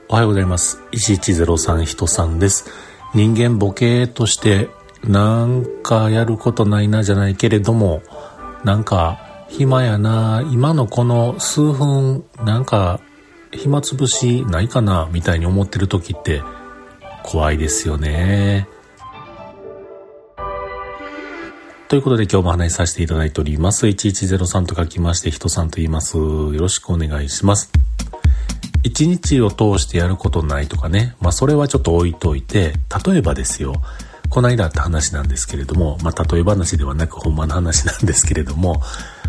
おはようございます。1103人さんです。人間ボケーとしてなんかやることないなじゃないけれども、なんか暇やな、今のこの数分なんか暇つぶしないかなみたいに思ってる時って怖いですよね。ということで今日も話しさせていただいております。1103と書きまして人さんと言います。よろしくお願いします。一日を通してやることないとかね、それはちょっと置いといて、例えばですよ、この間あった話なんですけれども、例え話ではなくほんまの話なんですけれども、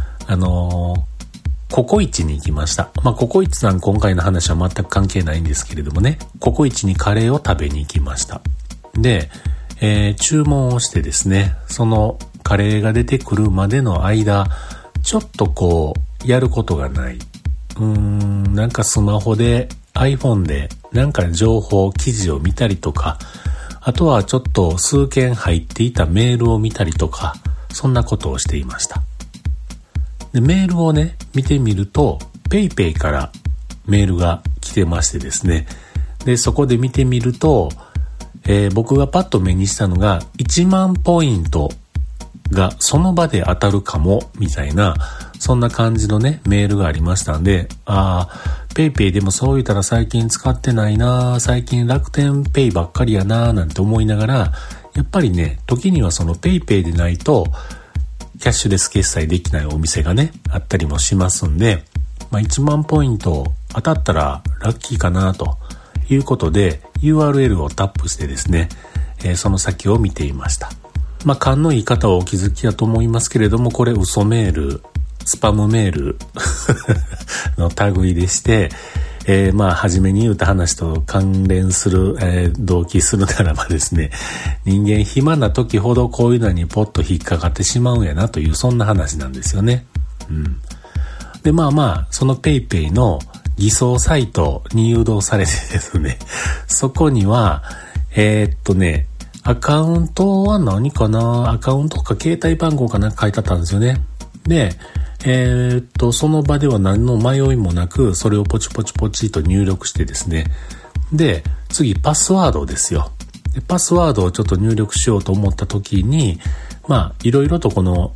ココイチに行きました。ココイチさん今回の話は全く関係ないんですけれどもね、ココイチにカレーを食べに行きました。で、注文をしてですね、そのカレーが出てくるまでの間、ちょっとやることがない。なんかスマホで iPhone でなんか情報記事を見たりとか、あとはちょっと数件入っていたメールを見たりとか、そんなことをしていました。で、メールをね見てみると PayPay からメールが来てましてですね、でそこで見てみると、僕がパッと目にしたのが1万ポイントがその場で当たるかもみたいな、そんな感じのねメールがありましたんで、ペイペイでもそう言ったら最近使ってないな、最近楽天ペイばっかりやななんて思いながら、やっぱりね時にはそのペイペイでないとキャッシュレス決済できないお店がねあったりもしますんで、1万ポイント当たったらラッキーかなということで URL をタップしてですね、その先を見ていました。勘のいい方はお気づきだと思いますけれども、これ嘘メール、スパムメールの類でして、初めに言った話と関連する、同期するならばですね、人間暇な時ほどこういうのにポッと引っかかってしまうんやなという、そんな話なんですよね。で、そのペイペイの偽装サイトに誘導されてですね、そこには、アカウントは何かな、アカウントか携帯番号かなんか書いてあったんですよね。で、その場では何の迷いもなく、それをポチポチポチと入力してですね。で、次パスワードですよ。でパスワードをちょっと入力しようと思った時に、いろいろとこの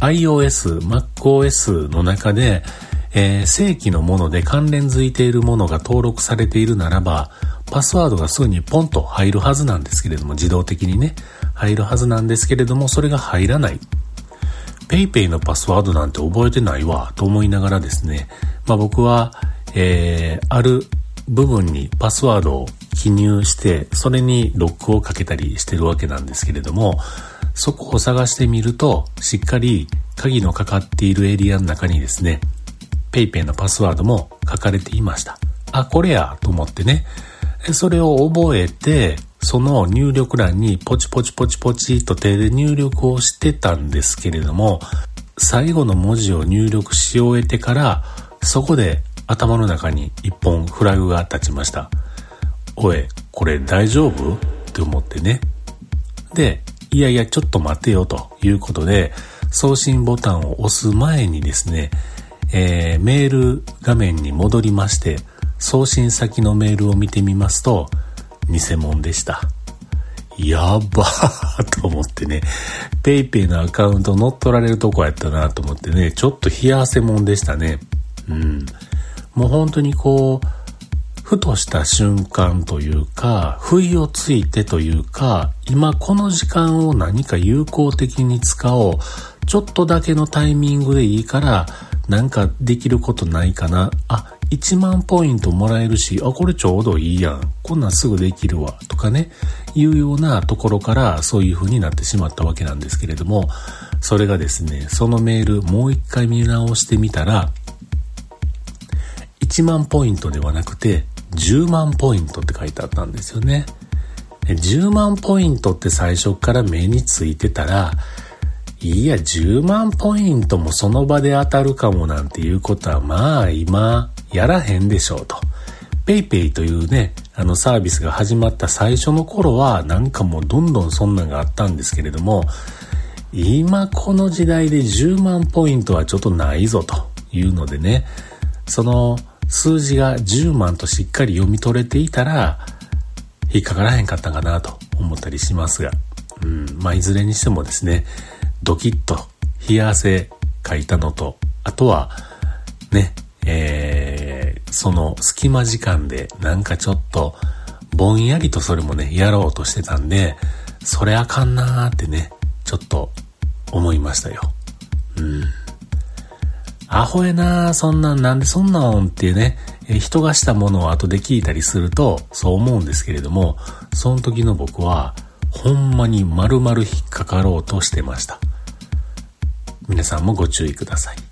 iOS、MacOS の中で、正規のもので関連づいているものが登録されているならば、パスワードがすぐにポンと入るはずなんですけれども、自動的にね、入るはずなんですけれども、それが入らない。PayPay のパスワードなんて覚えてないわ、と思いながらですね、僕は、ある部分にパスワードを記入して、それにロックをかけたりしてるわけなんですけれども、そこを探してみると、しっかり鍵のかかっているエリアの中にですね、PayPay のパスワードも書かれていました。これや、と思ってね、それを覚えて、その入力欄にポチポチポチポチと手で入力をしてたんですけれども、最後の文字を入力し終えてから、そこで頭の中に一本フラグが立ちました。おい、これ大丈夫？って思ってね。で、いやいやちょっと待てよということで、送信ボタンを押す前にですね、メール画面に戻りまして、送信先のメールを見てみますと、偽物でした。やばーと思ってね、ペイペイのアカウント乗っ取られるとこやったなと思ってね、ちょっと冷や汗もんでしたね。もう本当にふとした瞬間というか、不意をついてというか、今この時間を何か有効的に使おう。ちょっとだけのタイミングでいいから、なんかできることないかな。1万ポイントもらえるし、これちょうどいいやん。こんなんすぐできるわ。とかね、いうようなところからそういう風になってしまったわけなんですけれども、それがですね、そのメールもう一回見直してみたら、1万ポイントではなくて、10万ポイントって書いてあったんですよね。10万ポイントって最初から目についてたら、いや10万ポイントもその場で当たるかもなんていうことは今やらへんでしょうと。PayPayというね、サービスが始まった最初の頃はなんかもうどんどんそんなんがあったんですけれども、今この時代で10万ポイントはちょっとないぞというのでね、その数字が10万としっかり読み取れていたら、引っかからへんかったかなと思ったりしますが、いずれにしてもですね、ドキッと冷や汗かいたのと、あとはね、その隙間時間でなんかちょっとぼんやりとそれもねやろうとしてたんで、それあかんなーってねちょっと思いましたよ。アホやなー、そんなんなんでそんなんっていうね、人がしたものを後で聞いたりするとそう思うんですけれども、その時の僕はほんまに丸々引っかかろうとしてました。皆さんもご注意ください。